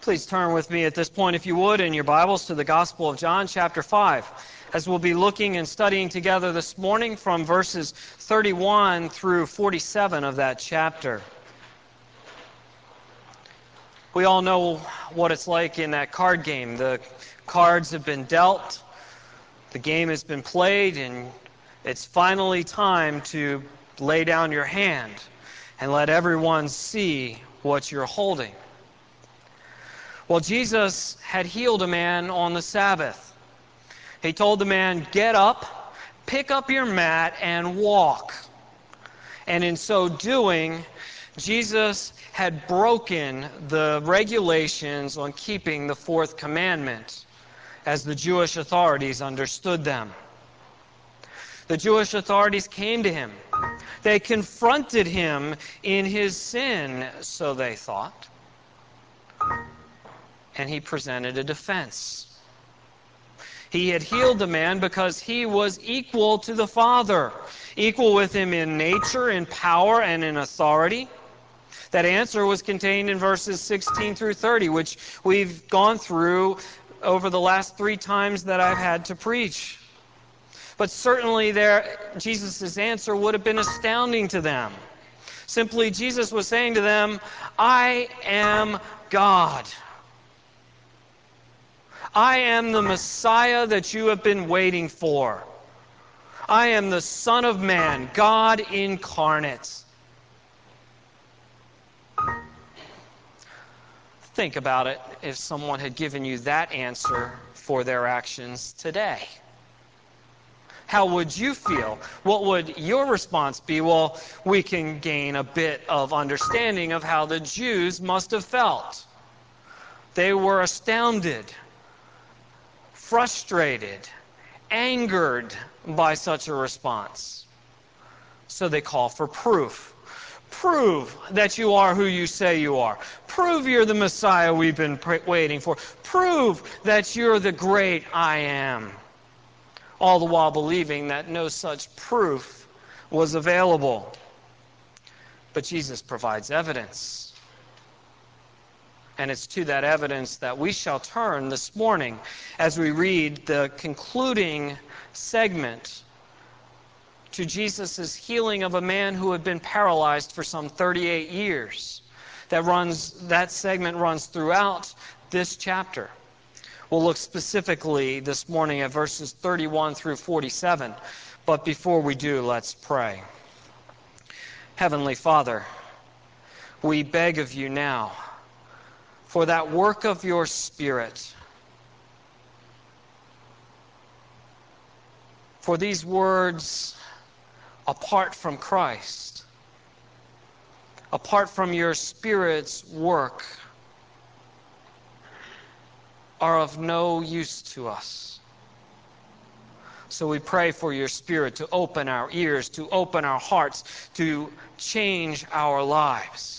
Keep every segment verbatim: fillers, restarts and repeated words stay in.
Please turn with me at this point, if you would, in your Bibles to the Gospel of John, chapter five, as we'll be looking and studying together this morning from verses thirty-one through forty-seven of that chapter. We all know what it's like in that card game. The cards have been dealt, the game has been played, and it's finally time to lay down your hand and let everyone see what you're holding. Well, Jesus had healed a man on the Sabbath. He told the man, "Get up, pick up your mat, and walk." And in so doing, Jesus had broken the regulations on keeping the fourth commandment, as the Jewish authorities understood them. The Jewish authorities came to him. They confronted him in his sin, so they thought. And he presented a defense. He had healed the man because he was equal to the Father, equal with him in nature, in power, and in authority. That answer was contained in verses sixteen through thirty, which we've gone through over the last three times that I've had to preach. But certainly there, Jesus' answer would have been astounding to them. Simply, Jesus was saying to them, "I am God. I am the Messiah that you have been waiting for. I am the Son of Man, God incarnate." Think about it if someone had given you that answer for their actions today. How would you feel? What would your response be? Well, we can gain a bit of understanding of how the Jews must have felt. They were astounded, frustrated, angered by such a response. So they call for proof. Prove that you are who you say you are. Prove you're the Messiah we've been waiting for. Prove that you're the great I am. All the while believing that no such proof was available. But Jesus provides evidence. And it's to that evidence that we shall turn this morning as we read the concluding segment to Jesus' healing of a man who had been paralyzed for some thirty-eight years. That runs, that segment runs throughout this chapter. We'll look specifically this morning at verses thirty-one through forty-seven. But before we do, let's pray. Heavenly Father, we beg of you now for that work of your Spirit, for these words, apart from Christ, apart from your Spirit's work, are of no use to us. So we pray for your Spirit to open our ears, to open our hearts, to change our lives.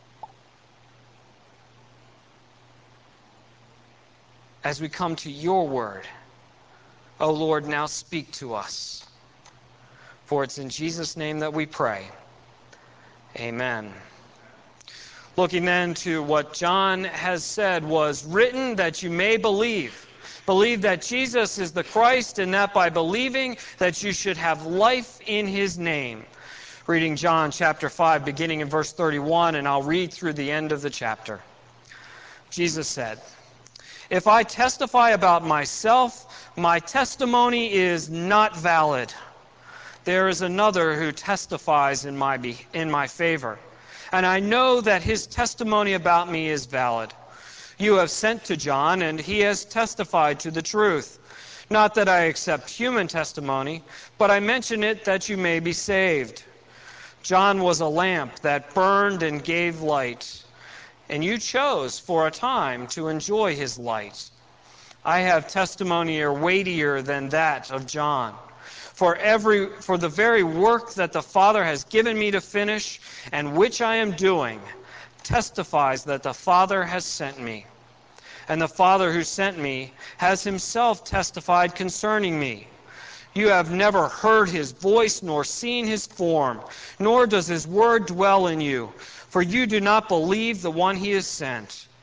As we come to your word, O Lord, now speak to us. For it's in Jesus' name that we pray. Amen. Looking then to what John has said, was written that you may believe. Believe that Jesus is the Christ, and that by believing that you should have life in his name. Reading John chapter five, beginning in verse thirty-one, and I'll read through the end of the chapter. Jesus said, "If I testify about myself, my testimony is not valid. There is another who testifies in my be- in my favor, and I know that his testimony about me is valid. You have sent to John, and he has testified to the truth. Not that I accept human testimony, but I mention it that you may be saved. John was a lamp that burned and gave light, and you chose for a time to enjoy his light. I have testimony weightier than that of John. For every for the very work that the Father has given me to finish, and which I am doing, testifies that the Father has sent me. And the Father who sent me has himself testified concerning me. You have never heard his voice nor seen his form, nor does his word dwell in you, for you do not believe the one he has sent.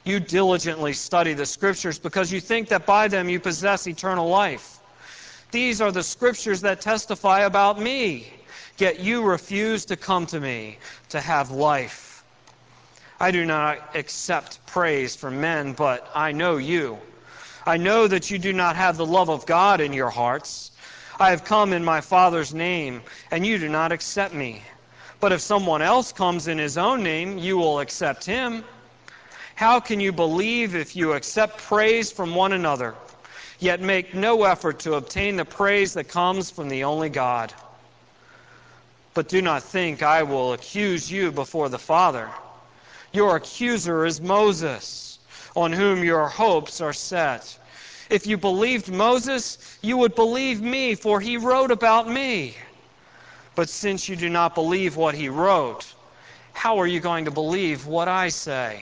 You diligently study the Scriptures because you think that by them you possess eternal life. These are the Scriptures that testify about me, yet you refuse to come to me to have life. I do not accept praise from men, but I know you. I know that you do not have the love of God in your hearts. I have come in my Father's name, and you do not accept me. But if someone else comes in his own name, you will accept him. How can you believe if you accept praise from one another, yet make no effort to obtain the praise that comes from the only God? But do not think I will accuse you before the Father. Your accuser is Moses, on whom your hopes are set. If you believed Moses, you would believe me, for he wrote about me. But since you do not believe what he wrote, how are you going to believe what I say?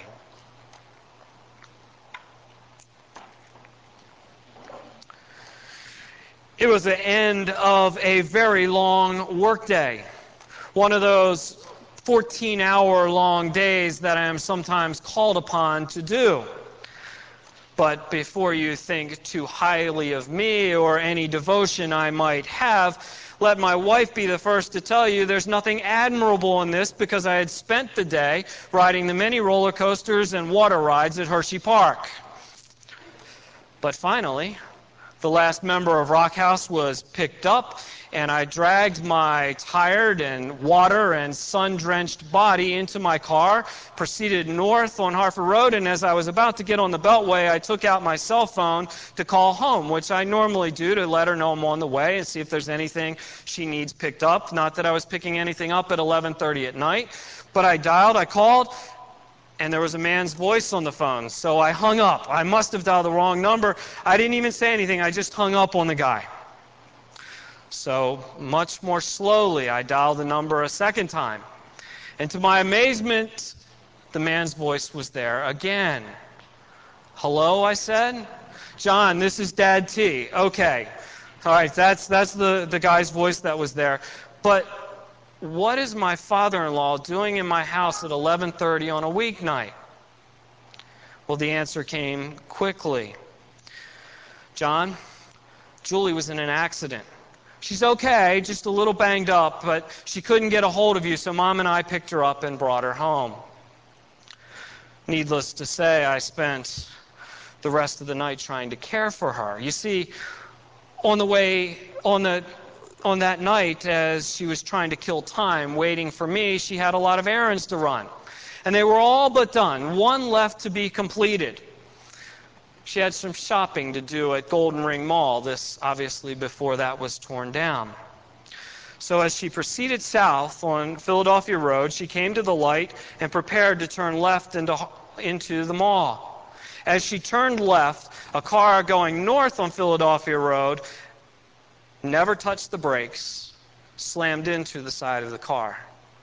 It was the end of a very long workday, one of those fourteen-hour-long days that I am sometimes called upon to do. But before you think too highly of me or any devotion I might have, let my wife be the first to tell you there's nothing admirable in this, because I had spent the day riding the many roller coasters and water rides at Hershey Park. But finally, the last member of Rock House was picked up, and I dragged my tired and water and sun-drenched body into my car, proceeded north on Harford Road, and as I was about to get on the Beltway, I took out my cell phone to call home, which I normally do to let her know I'm on the way and see if there's anything she needs picked up. Not that I was picking anything up at eleven thirty at night, but I dialed, I called, and there was a man's voice on the phone. So I hung up. I must have dialed the wrong number. I didn't even say anything. I just hung up on the guy. So much more slowly, I dialed the number a second time. And to my amazement, the man's voice was there again. Hello, I said. John, this is Dad T. Okay. All right, that's, that's the, the guy's voice that was there. But what is my father-in-law doing in my house at eleven thirty on a weeknight? Well, the answer came quickly. John, Julie was in an accident. She's okay, just a little banged up, but she couldn't get a hold of you, so Mom and I picked her up and brought her home. Needless to say, I spent the rest of the night trying to care for her. You see, on the way, on the On that night, as she was trying to kill time waiting for me, she had a lot of errands to run. And they were all but done. One left to be completed. She had some shopping to do at Golden Ring Mall. This, obviously, before that was torn down. So as she proceeded south on Philadelphia Road, she came to the light and prepared to turn left into, into the mall. As she turned left, a car going north on Philadelphia Road never touched the brakes, slammed into the side of the car.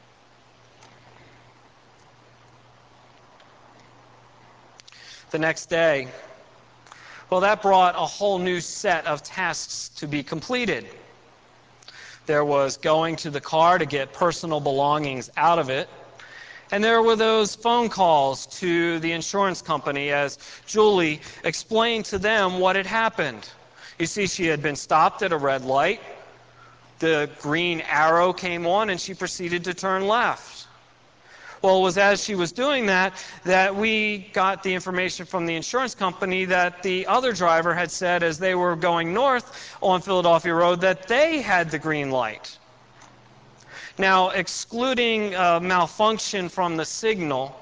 The next day, well, that brought a whole new set of tasks to be completed. There was going to the car to get personal belongings out of it, and there were those phone calls to the insurance company as Julie explained to them what had happened. You see, she had been stopped at a red light. The green arrow came on, and she proceeded to turn left. Well, it was as she was doing that that we got the information from the insurance company that the other driver had said as they were going north on Philadelphia Road that they had the green light. Now, excluding uh, malfunction from the signal,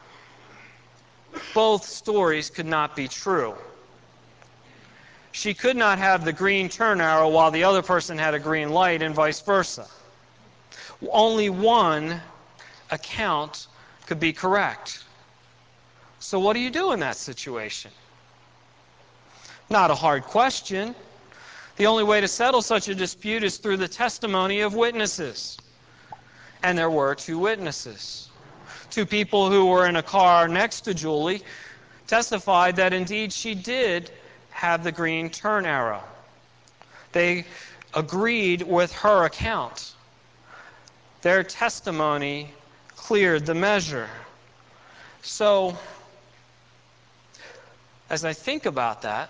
both stories could not be true. She could not have the green turn arrow while the other person had a green light, and vice versa. Only one account could be correct. So what do you do in that situation? Not a hard question. The only way to settle such a dispute is through the testimony of witnesses. And there were two witnesses. Two people who were in a car next to Julie testified that indeed she did have the green turn arrow. They agreed with her account. Their testimony cleared the measure. So, as I think about that,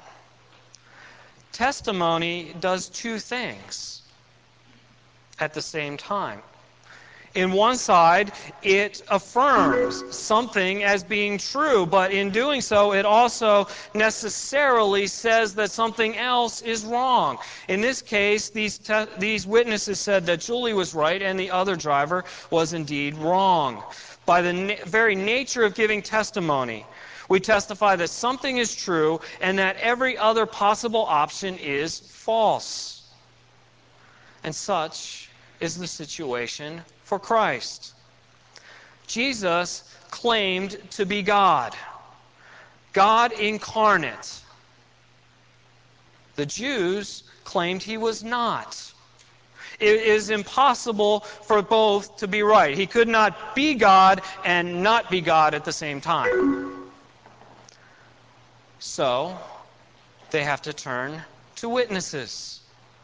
testimony does two things at the same time. In one side, it affirms something as being true, but in doing so, it also necessarily says that something else is wrong. In this case, these te- these witnesses said that Julie was right and the other driver was indeed wrong. By the na- very nature of giving testimony, we testify that something is true and that every other possible option is false. And such is the situation for Christ. Jesus claimed to be God, God incarnate. The Jews claimed he was not. It is impossible for both to be right. He could not be God and not be God at the same time. So, they have to turn to witnesses.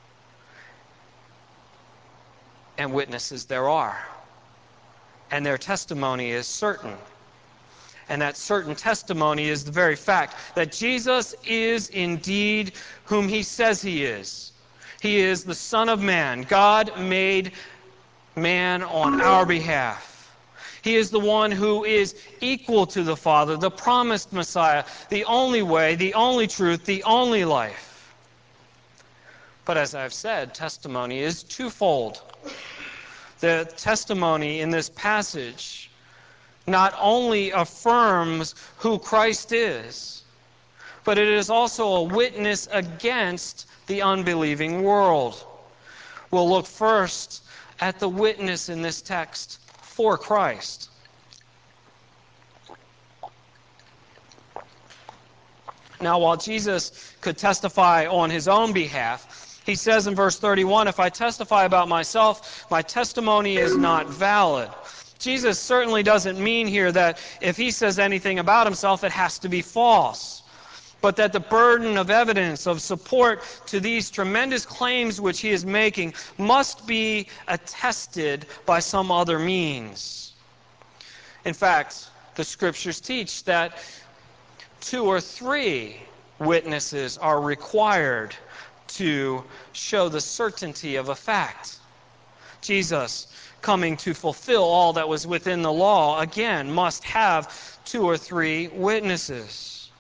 And witnesses there are. And their testimony is certain. And that certain testimony is the very fact that Jesus is indeed whom he says he is. He is the Son of Man, God made man on our behalf. He is the one who is equal to the Father, the promised Messiah, the only way, the only truth, the only life. But as I've said, testimony is twofold. The testimony in this passage not only affirms who Christ is, but it is also a witness against the unbelieving world. We'll look first at the witness in this text for Christ. Now, while Jesus could testify on his own behalf, he says in verse thirty-one, if I testify about myself, my testimony is not valid. Jesus certainly doesn't mean here that if he says anything about himself, it has to be false, but that the burden of evidence, of support to these tremendous claims which he is making must be attested by some other means. In fact, the Scriptures teach that two or three witnesses are required to show the certainty of a fact. Jesus, coming to fulfill all that was within the law, again, must have two or three witnesses.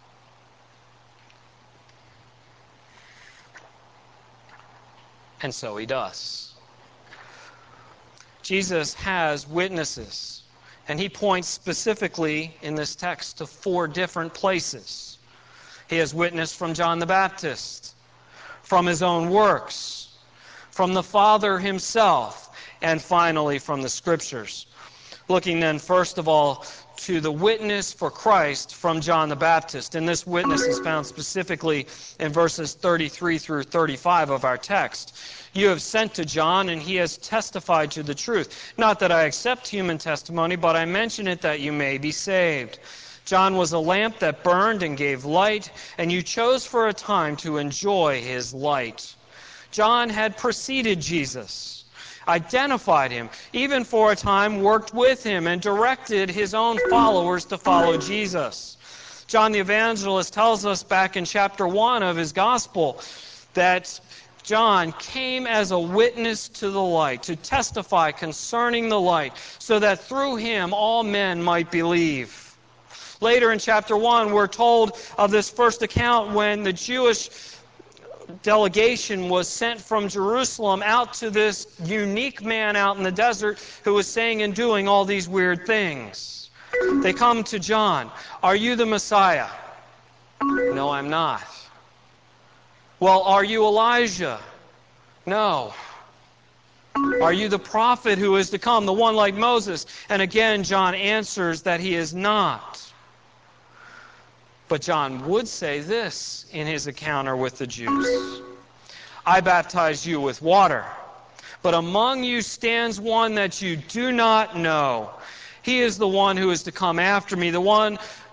And so he does. Jesus has witnesses, and he points specifically in this text to four different places. He has witness from John the Baptist, from his own works, from the Father himself, and finally from the Scriptures. Looking then first of all to the witness for Christ from John the Baptist. And this witness is found specifically in verses thirty-three through thirty-five of our text. You have sent to John, and he has testified to the truth. Not that I accept human testimony, but I mention it that you may be saved. John was a lamp that burned and gave light, and you chose for a time to enjoy his light. John had preceded Jesus, identified him, even for a time worked with him, and directed his own followers to follow Jesus. John the Evangelist tells us back in chapter one of his gospel that John came as a witness to the light, to testify concerning the light, so that through him all men might believe. Later in chapter one, we're told of this first account when the Jewish delegation was sent from Jerusalem out to this unique man out in the desert who was saying and doing all these weird things. They come to John. Are you the Messiah? No, I'm not. Well, are you Elijah? No. Are you the prophet who is to come, the one like Moses? And again, John answers that he is not. But John would say this in his encounter with the Jews. I baptize you with water, but among you stands one that you do not know. He is the one who is to come after me, the one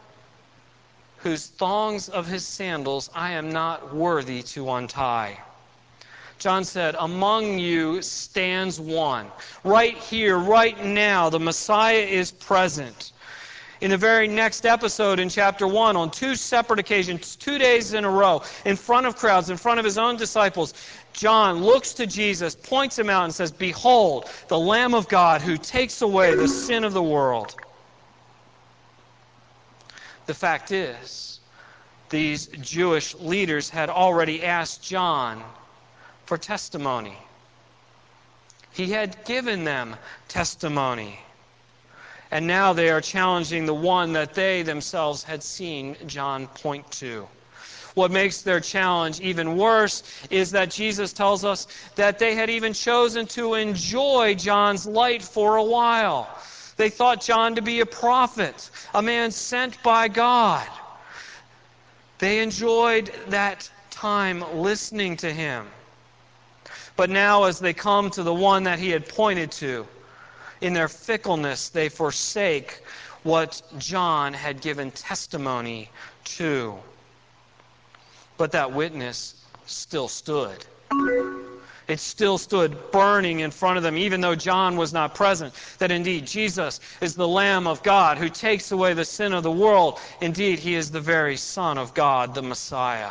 whose thongs of his sandals I am not worthy to untie. John said, among you stands one. Right here, right now, the Messiah is present. In the very next episode in chapter one, on two separate occasions, two days in a row, in front of crowds, in front of his own disciples, John looks to Jesus, points him out, and says, "Behold, the Lamb of God who takes away the sin of the world." The fact is, these Jewish leaders had already asked John for testimony. He had given them testimony. And now they are challenging the one that they themselves had seen John point to. What makes their challenge even worse is that Jesus tells us that they had even chosen to enjoy John's light for a while. They thought John to be a prophet, a man sent by God. They enjoyed that time listening to him. But now as they come to the one that he had pointed to, in their fickleness they forsake what John had given testimony to. But that witness still stood. It still stood burning in front of them, even though John was not present, that indeed Jesus is the Lamb of God who takes away the sin of the world. Indeed, he is the very Son of God, the Messiah.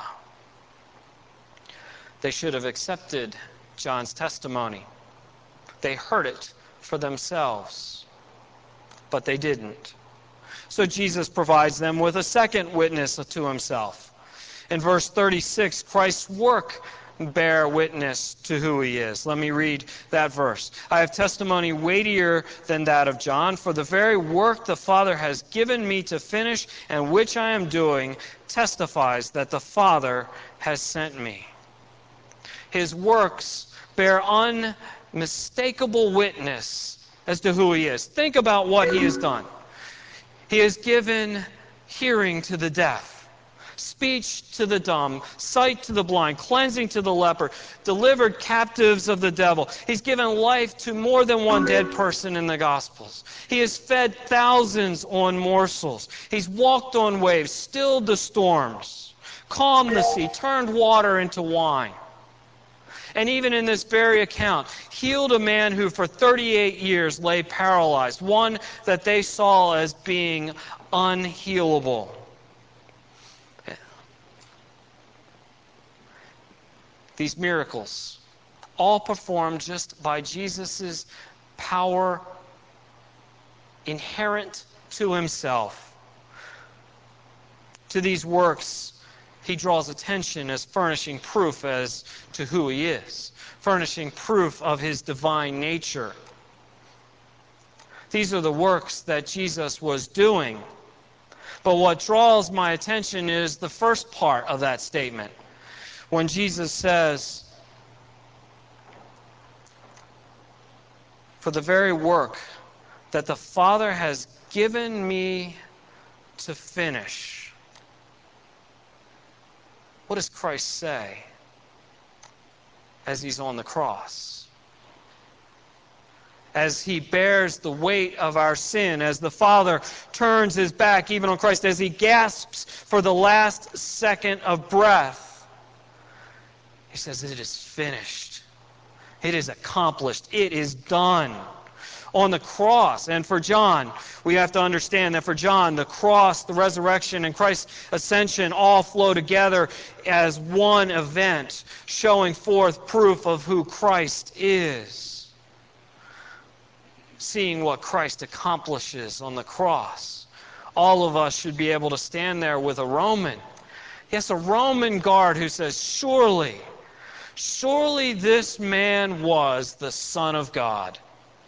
They should have accepted John's testimony. They heard it for themselves, but they didn't. So Jesus provides them with a second witness to himself. In verse thirty-six, Christ's work bear witness to who he is. Let me read that verse. "I have testimony weightier than that of John, for the very work the Father has given me to finish, and which I am doing, testifies that the Father has sent me." His works bear unmistakable witness as to who he is. Think about what he has done. He has given hearing to the deaf, speech to the dumb, sight to the blind, cleansing to the leper, delivered captives of the devil. He's given life to more than one dead person in the Gospels. He has fed thousands on morsels. He's walked on waves, stilled the storms, calmed the sea, turned water into wine. And even in this very account, healed a man who for thirty-eight years lay paralyzed, one that they saw as being unhealable. These miracles, all performed just by Jesus' power inherent to himself. To these works, he draws attention as furnishing proof as to who he is, furnishing proof of his divine nature. These are the works that Jesus was doing. But what draws my attention is the first part of that statement. When Jesus says, "For the very work that the Father has given me to finish." What does Christ say as he's on the cross? As he bears the weight of our sin, as the Father turns his back even on Christ, as he gasps for the last second of breath, he says, "It is finished. It is accomplished. It is done." On the cross, and for John, we have to understand that for John, the cross, the resurrection, and Christ's ascension all flow together as one event, showing forth proof of who Christ is. Seeing what Christ accomplishes on the cross, all of us should be able to stand there with a Roman. Yes, a Roman guard who says, "Surely, surely this man was the Son of God."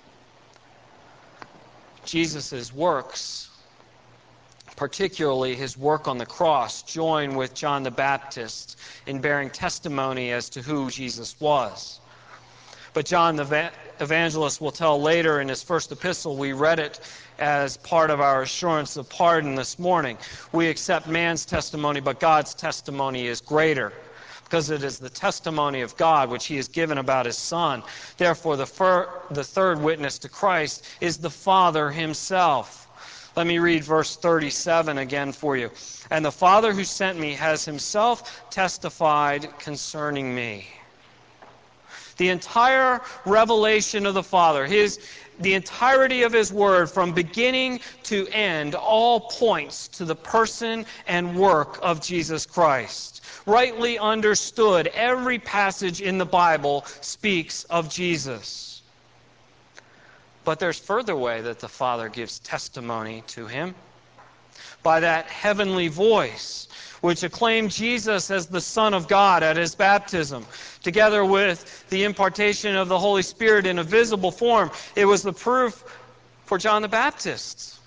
Jesus' works, particularly his work on the cross, join with John the Baptist in bearing testimony as to who Jesus was. But John the evangelist will tell later in his first epistle, we read it as part of our assurance of pardon this morning, we accept man's testimony, but God's testimony is greater, because it is the testimony of God which he has given about his Son. Therefore, the, fir- the third witness to Christ is the Father himself. Let me read verse thirty-seven again for you. "And the Father who sent me has himself testified concerning me." The entire revelation of the Father, his, the entirety of his word from beginning to end, all points to the person and work of Jesus Christ. Rightly understood, every passage in the Bible speaks of Jesus. But there's further way that the Father gives testimony to him. By that heavenly voice, which acclaimed Jesus as the Son of God at his baptism, together with the impartation of the Holy Spirit in a visible form. It was the proof for John the Baptist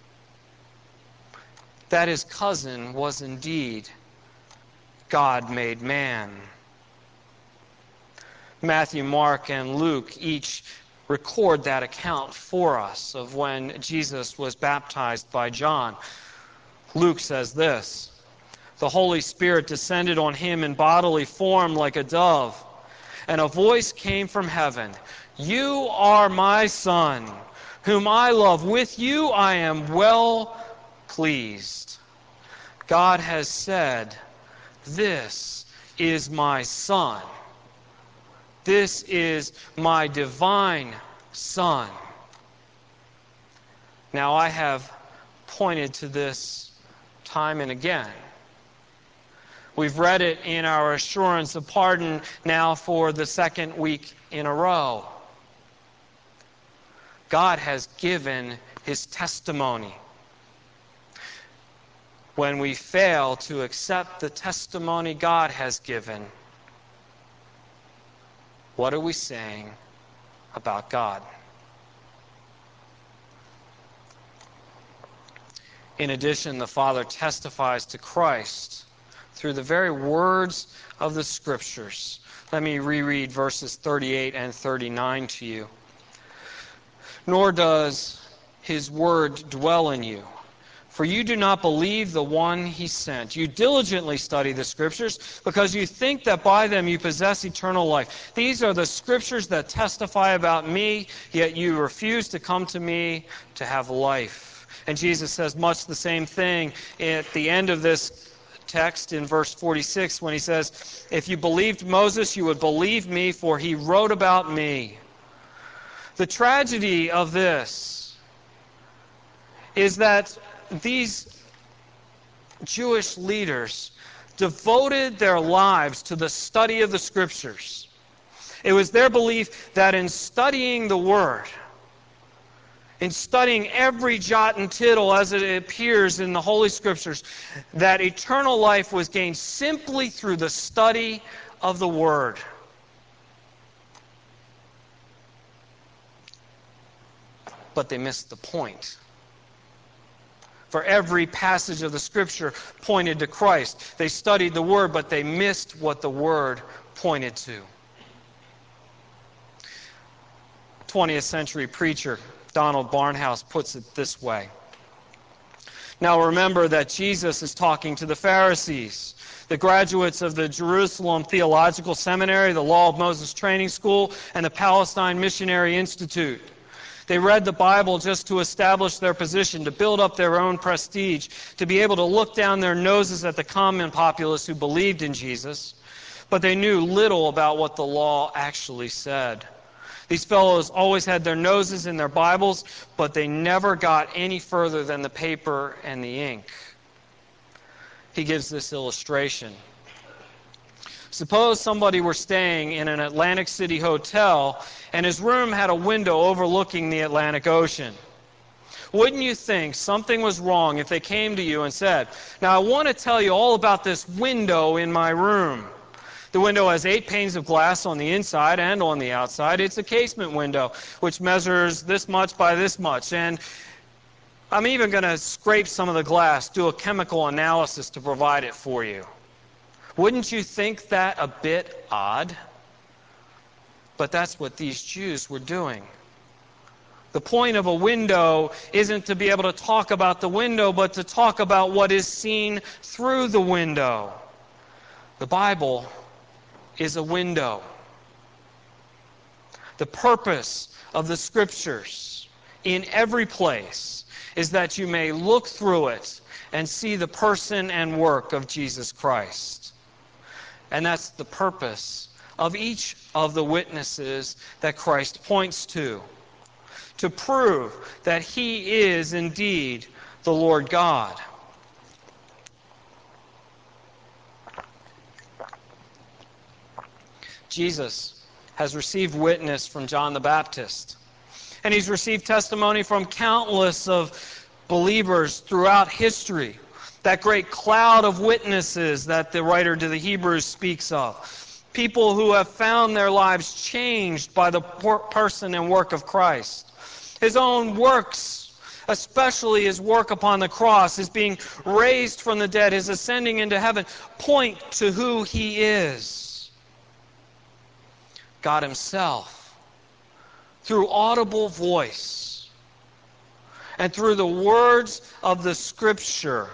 that his cousin was indeed God made man. Matthew, Mark, and Luke each record that account for us of when Jesus was baptized by John. Luke says this: "The Holy Spirit descended on him in bodily form like a dove, and a voice came from heaven, 'You are my Son, whom I love. With you I am well pleased.'" God has said, "This is my Son. This is my divine Son." Now, I have pointed to this time and again. We've read it in our assurance of pardon now for the second week in a row. God has given his testimony. When we fail to accept the testimony God has given, what are we saying about God? In addition, the Father testifies to Christ through the very words of the Scriptures. Let me reread verses thirty-eight and thirty-nine to you. "Nor does his word dwell in you, for you do not believe the one he sent. You diligently study the Scriptures, because you think that by them you possess eternal life. These are the Scriptures that testify about me, yet you refuse to come to me to have life." And Jesus says much the same thing at the end of this text in verse forty-six when he says, "If you believed Moses, you would believe me, for he wrote about me." The tragedy of this is that these Jewish leaders devoted their lives to the study of the Scriptures. It was their belief that in studying the Word, in studying every jot and tittle as it appears in the Holy Scriptures, that eternal life was gained simply through the study of the Word. But they missed the point. For every passage of the Scripture pointed to Christ. They studied the Word, but they missed what the Word pointed to. twentieth century preacher Donald Barnhouse puts it this way. Now remember that Jesus is talking to the Pharisees, the graduates of the Jerusalem Theological Seminary, the Law of Moses Training School, and the Palestine Missionary Institute. They read the Bible just to establish their position, to build up their own prestige, to be able to look down their noses at the common populace who believed in Jesus, but they knew little about what the law actually said. These fellows always had their noses in their Bibles, but they never got any further than the paper and the ink. He gives this illustration. Suppose somebody were staying in an Atlantic City hotel and his room had a window overlooking the Atlantic Ocean. Wouldn't you think something was wrong if they came to you and said, "Now I want to tell you all about this window in my room. The window has eight panes of glass on the inside and on the outside. It's a casement window, which measures this much by this much. And I'm even going to scrape some of the glass, do a chemical analysis to provide it for you." Wouldn't you think that a bit odd? But that's what these Jews were doing. The point of a window isn't to be able to talk about the window, but to talk about what is seen through the window. The Bible is a window. The purpose of the Scriptures in every place is that you may look through it and see the person and work of Jesus Christ. And that's the purpose of each of the witnesses that Christ points to, to prove that he is indeed the Lord God. Jesus has received witness from John the Baptist, and he's received testimony from countless of believers throughout history. That great cloud of witnesses that the writer to the Hebrews speaks of. People who have found their lives changed by the person and work of Christ. His own works, especially his work upon the cross, his being raised from the dead, his ascending into heaven, point to who he is. God himself, through audible voice and through the words of the Scripture,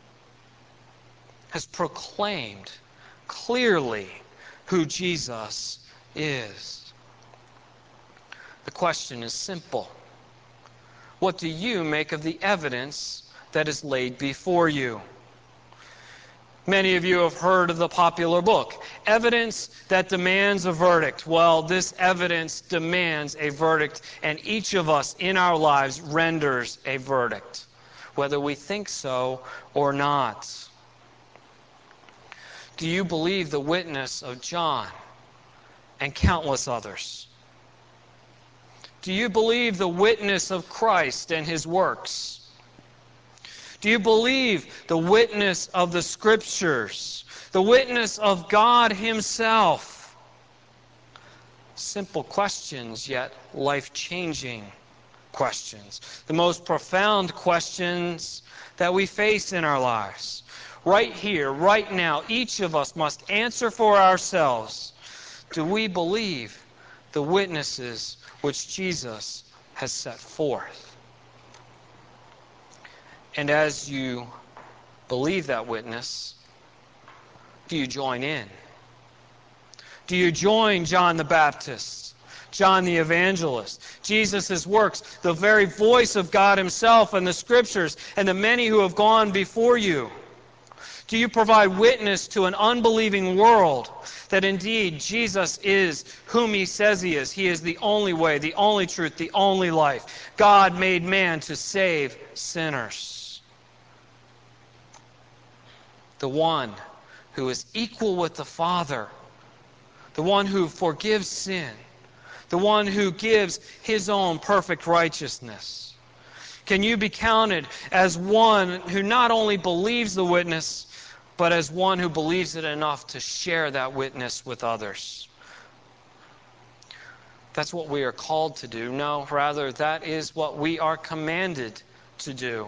has proclaimed clearly who Jesus is. The question is simple. What do you make of the evidence that is laid before you? Many of you have heard of the popular book, Evidence That Demands a Verdict. Well, this evidence demands a verdict, and each of us in our lives renders a verdict, whether we think so or not. Do you believe the witness of John and countless others? Do you believe the witness of Christ and his works? Do you believe the witness of the Scriptures, the witness of God himself? Simple questions, yet life-changing questions. The most profound questions that we face in our lives. Right here, right now, each of us must answer for ourselves. Do we believe the witnesses which Jesus has set forth? And as you believe that witness, do you join in? Do you join John the Baptist, John the Evangelist, Jesus' works, the very voice of God himself and the Scriptures, and the many who have gone before you? Do you provide witness to an unbelieving world that indeed Jesus is whom he says he is? He is the only way, the only truth, the only life. God made man to save sinners. The one who is equal with the Father. The one who forgives sin. The one who gives his own perfect righteousness. Can you be counted as one who not only believes the witness, but as one who believes it enough to share that witness with others? That's what we are called to do. No, rather, that is what we are commanded to do.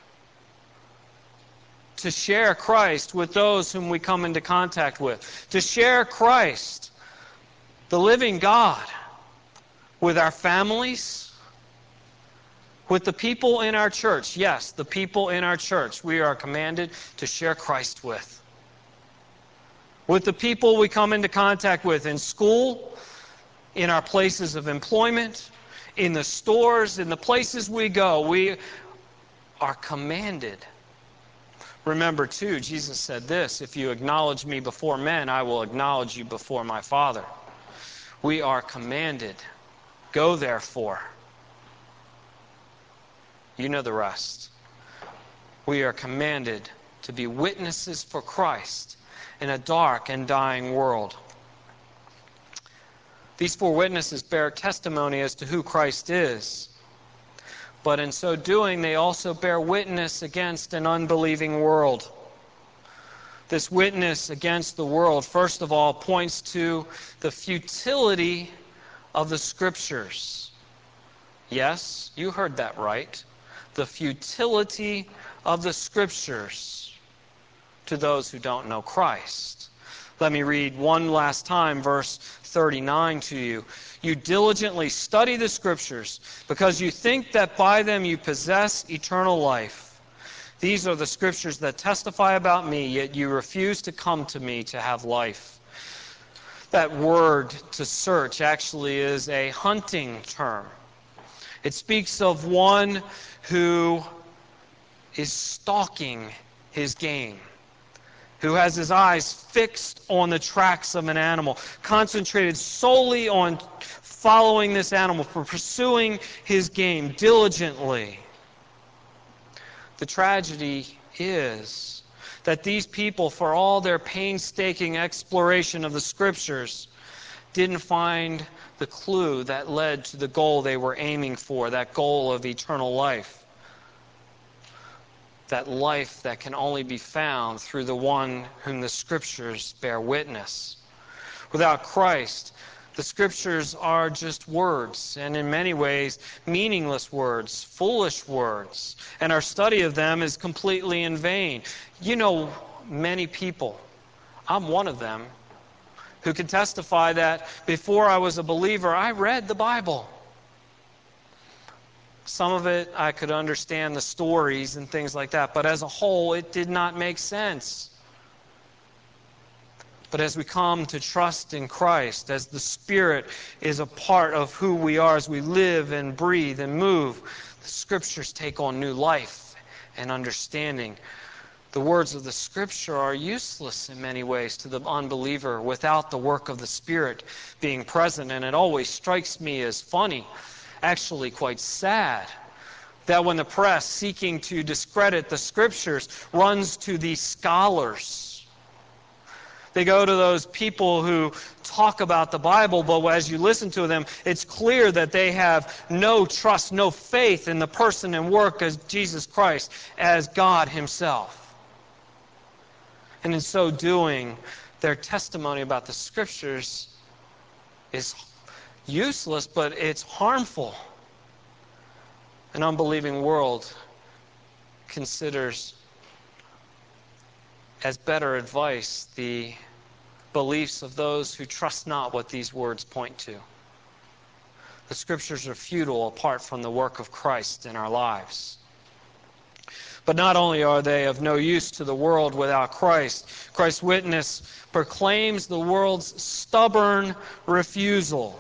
To share Christ with those whom we come into contact with. To share Christ, the living God, with our families, with the people in our church. Yes, the people in our church we are commanded to share Christ with. With the people we come into contact with in school, in our places of employment, in the stores, in the places we go, we are commanded. Remember, too, Jesus said this, if you acknowledge me before men, I will acknowledge you before my Father. We are commanded. Go, therefore. You know the rest. We are commanded to be witnesses for Christ in a dark and dying world. These four witnesses bear testimony as to who Christ is. But in so doing, they also bear witness against an unbelieving world. This witness against the world, first of all, points to the futility of the Scriptures. Yes, you heard that right. The futility of the Scriptures to those who don't know Christ. Let me read one last time verse thirty-nine to you. You diligently study the Scriptures because you think that by them you possess eternal life. These are the Scriptures that testify about me, yet you refuse to come to me to have life. That word to search actually is a hunting term. It speaks of one who is stalking his game, who has his eyes fixed on the tracks of an animal, concentrated solely on following this animal, for pursuing his game diligently. The tragedy is that these people, for all their painstaking exploration of the Scriptures, didn't find the clue that led to the goal they were aiming for, that goal of eternal life. That life that can only be found through the one whom the Scriptures bear witness. Without Christ, the Scriptures are just words, and in many ways, meaningless words, foolish words, and our study of them is completely in vain. You know many people, I'm one of them, who can testify that before I was a believer, I read the Bible. Some of it I could understand the stories and things like that, but as a whole it did not make sense. But as we come to trust in Christ, as the Spirit is a part of who we are, as we live and breathe and move, the Scriptures take on new life and understanding. The words of the Scripture are useless in many ways to the unbeliever without the work of the Spirit being present, and it always strikes me as funny, actually quite sad, that when the press, seeking to discredit the Scriptures, runs to these scholars, they go to those people who talk about the Bible, but as you listen to them, it's clear that they have no trust, no faith in the person and work of Jesus Christ as God Himself. And in so doing, their testimony about the Scriptures is useless, but it's harmful. An unbelieving world considers as better advice the beliefs of those who trust not what these words point to. The Scriptures are futile apart from the work of Christ in our lives. But not only are they of no use to the world without Christ, Christ's witness proclaims the world's stubborn refusal.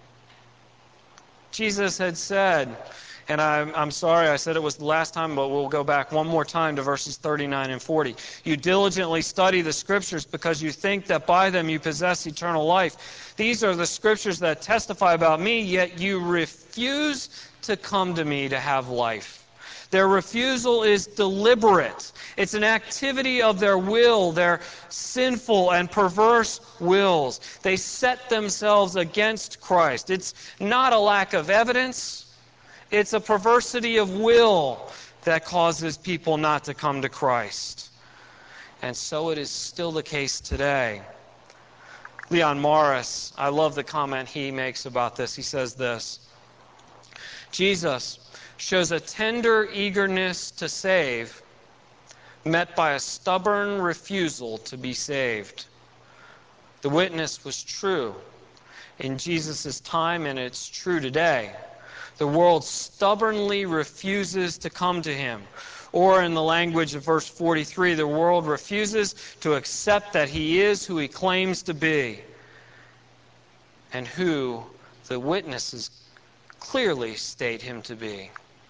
Jesus had said, and I'm, I'm sorry I said it was the last time, but we'll go back one more time to verses thirty-nine and forty. You diligently study the Scriptures because you think that by them you possess eternal life. These are the Scriptures that testify about me, yet you refuse to come to me to have life. Their refusal is deliberate. It's an activity of their will, their sinful and perverse wills. They set themselves against Christ. It's not a lack of evidence. It's a perversity of will that causes people not to come to Christ. And so it is still the case today. Leon Morris, I love the comment he makes about this. He says this: Jesus shows a tender eagerness to save, met by a stubborn refusal to be saved. The witness was true in Jesus' time, and it's true today. The world stubbornly refuses to come to Him. Or in the language of verse forty-three, the world refuses to accept that He is who He claims to be, and who the witnesses clearly state Him to be.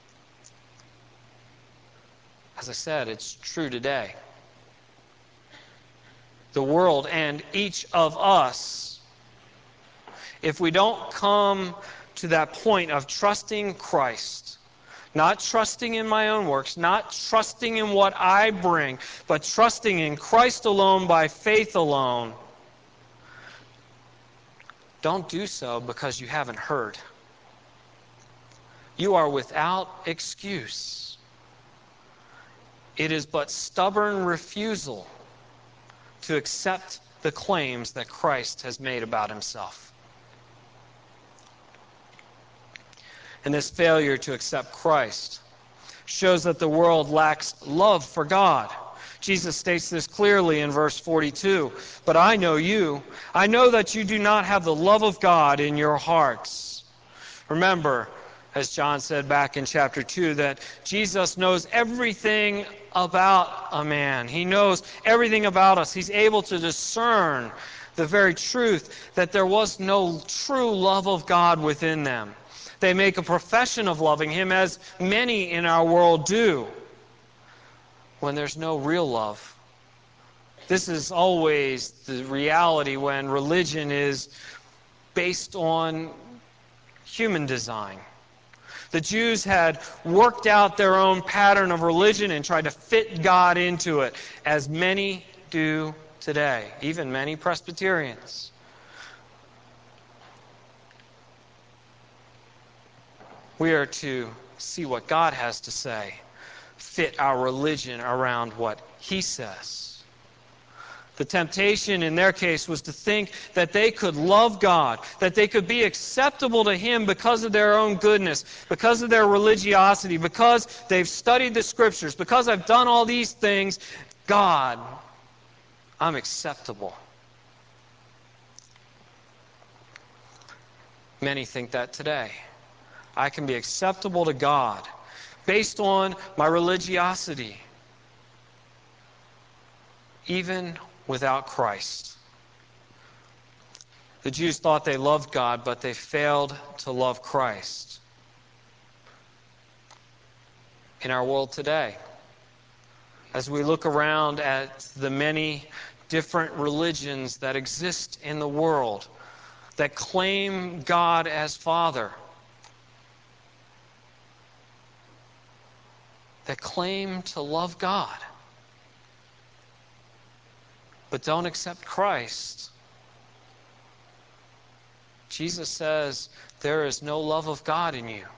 As I said, it's true today. The world and each of us, if we don't come to that point of trusting Christ, not trusting in my own works, not trusting in what I bring, but trusting in Christ alone by faith alone, don't do so because you haven't heard. You are without excuse. It is but stubborn refusal to accept the claims that Christ has made about Himself. And this failure to accept Christ shows that the world lacks love for God. Jesus states this clearly in verse forty-two. But I know you. I know that you do not have the love of God in your hearts. Remember, as John said back in chapter two, that Jesus knows everything about a man. He knows everything about us. He's able to discern the very truth that there was no true love of God within them. They make a profession of loving Him, as many in our world do, when there's no real love This is always the reality when religion is based on human design. The Jews had worked out their own pattern of religion and tried to fit God into it, as many do today, even many Presbyterians. We are to see what God has to say, fit our religion around what He says. The temptation in their case was to think that they could love God, that they could be acceptable to Him because of their own goodness, because of their religiosity, because they've studied the Scriptures, because I've done all these things. God, I'm acceptable. Many think that today. I can be acceptable to God based on my religiosity, even without Christ. The Jews thought they loved God, but they failed to love Christ. In our world today, as we look around at the many different religions that exist in the world, that claim God as Father, that claim to love God, but don't accept Christ. Jesus says, there is no love of God in you.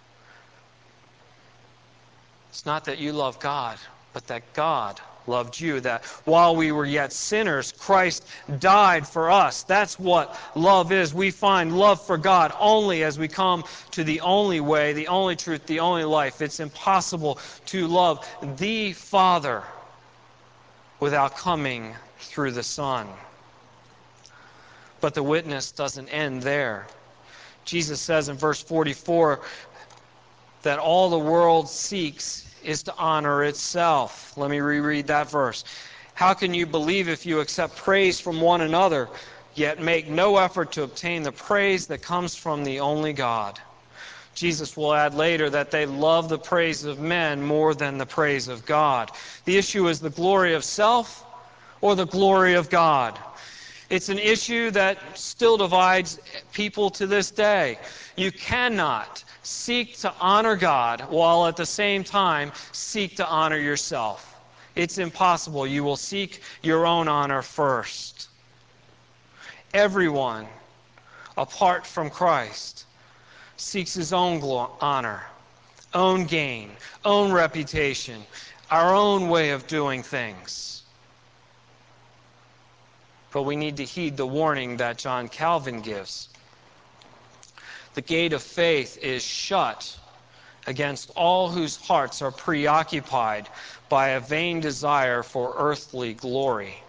It's not that you love God, but that God loved you, that while we were yet sinners, Christ died for us. That's what love is. We find love for God only as we come to the only way, the only truth, the only life. It's impossible to love the Father without coming through the Son. But the witness doesn't end there. Jesus says in verse forty-four that all the world seeks is to honor itself. Let me reread that verse. How can you believe if you accept praise from one another, yet make no effort to obtain the praise that comes from the only God? Jesus will add later that they love the praise of men more than the praise of God. The issue is the glory of self or the glory of God. It's an issue that still divides people to this day. You cannot seek to honor God while at the same time seek to honor yourself. It's impossible. You will seek your own honor first. Everyone, apart from Christ, seeks his own glo- honor, own gain, own reputation, our own way of doing things. But we need to heed the warning that John Calvin gives. The gate of faith is shut against all whose hearts are preoccupied by a vain desire for earthly glory.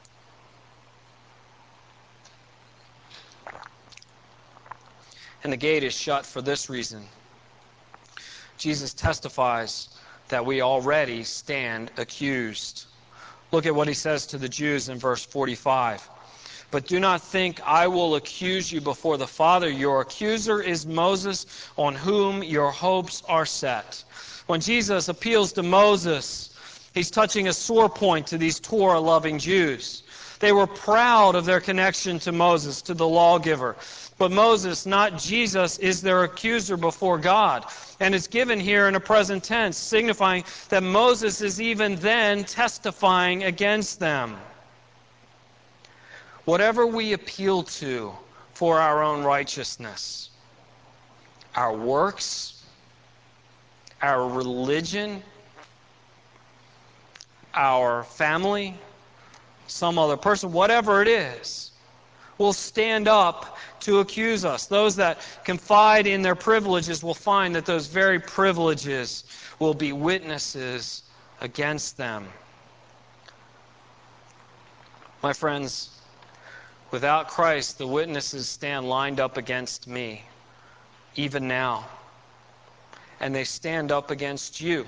And the gate is shut for this reason. Jesus testifies that we already stand accused. Look at what he says to the Jews in verse forty-five. But do not think I will accuse you before the Father. Your accuser is Moses, on whom your hopes are set. When Jesus appeals to Moses, he's touching a sore point to these Torah-loving Jews. They were proud of their connection to Moses, to the lawgiver. But Moses, not Jesus, is their accuser before God. And it's given here in a present tense, signifying that Moses is even then testifying against them. Whatever we appeal to for our own righteousness, our works, our religion, our family, some other person, whatever it is, will stand up to accuse us. Those that confide in their privileges will find that those very privileges will be witnesses against them. My friends, without Christ, the witnesses stand lined up against me, even now. And they stand up against you.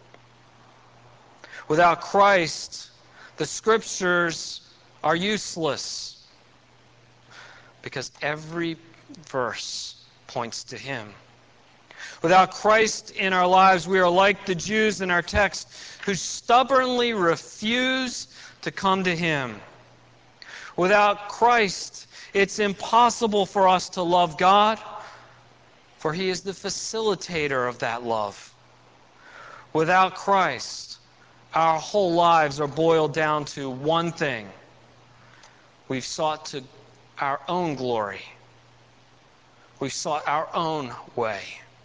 Without Christ, the Scriptures are useless, because every verse points to Him. Without Christ in our lives, we are like the Jews in our text who stubbornly refuse to come to Him. Without Christ, it's impossible for us to love God, for He is the facilitator of that love. Without Christ, our whole lives are boiled down to one thing. We've sought to our own glory. We've sought our own way.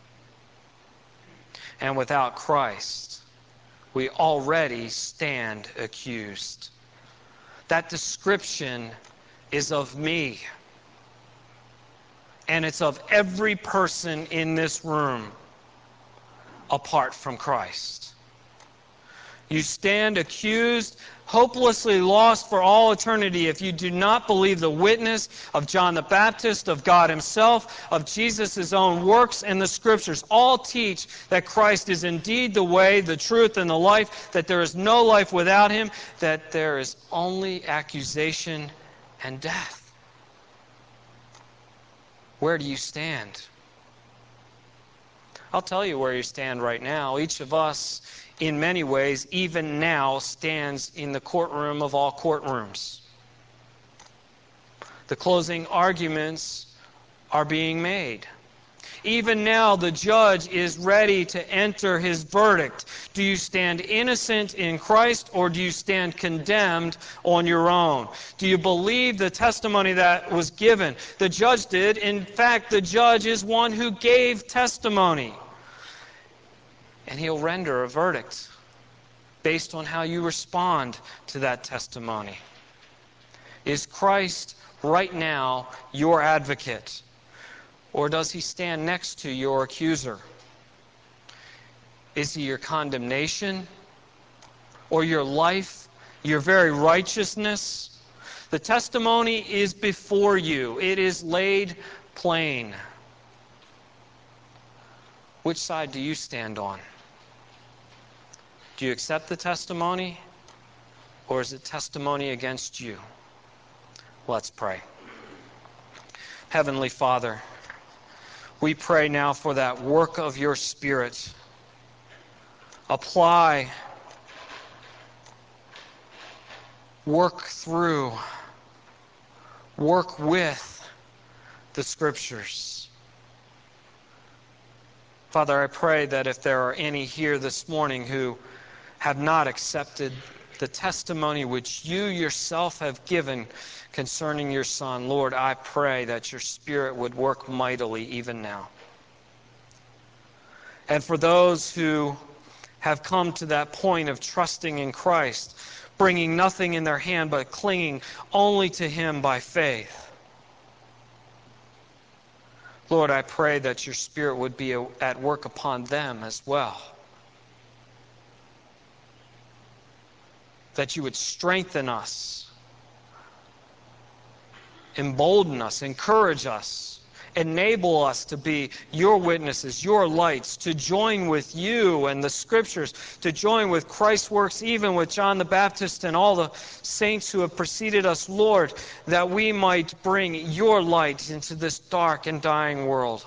And without Christ, we already stand accused. That description is of me. And it's of every person in this room apart from Christ. You stand accused, hopelessly lost for all eternity if you do not believe the witness of John the Baptist, of God Himself, of Jesus' own works, and the Scriptures. All teach that Christ is indeed the way, the truth, and the life, that there is no life without Him, that there is only accusation and death. Where do you stand? I'll tell you where you stand right now. Each of us, in many ways, even now, stands in the courtroom of all courtrooms. The closing arguments are being made. Even now, the judge is ready to enter his verdict. Do you stand innocent in Christ, or do you stand condemned on your own? Do you believe the testimony that was given? The judge did. In fact, the judge is one who gave testimony. And he'll render a verdict based on how you respond to that testimony. Is Christ right now your advocate? Or does He stand next to your accuser? Is He your condemnation? Or your life? Your very righteousness? The testimony is before you. It is laid plain. Which side do you stand on? Do you accept the testimony, or is it testimony against you? Let's pray. Heavenly Father, we pray now for that work of your Spirit. Apply, work through, work with the Scriptures. Father, I pray that if there are any here this morning who have not accepted the testimony which you yourself have given concerning your Son, Lord, I pray that your Spirit would work mightily even now. And for those who have come to that point of trusting in Christ, bringing nothing in their hand but clinging only to Him by faith, Lord, I pray that your Spirit would be at work upon them as well. That you would strengthen us, embolden us, encourage us, enable us to be your witnesses, your lights, to join with you and the Scriptures, to join with Christ's works, even with John the Baptist and all the saints who have preceded us, Lord, that we might bring your light into this dark and dying world.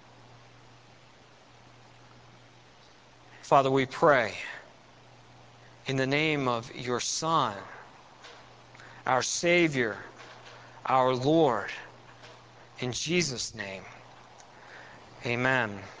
Father, we pray in the name of your Son, our Savior, our Lord, in Jesus' name, amen.